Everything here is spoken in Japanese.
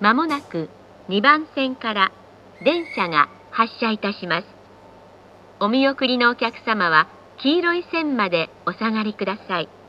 まもなく2番線から電車が発車いたします。お見送りのお客様は黄色い線までお下がりください。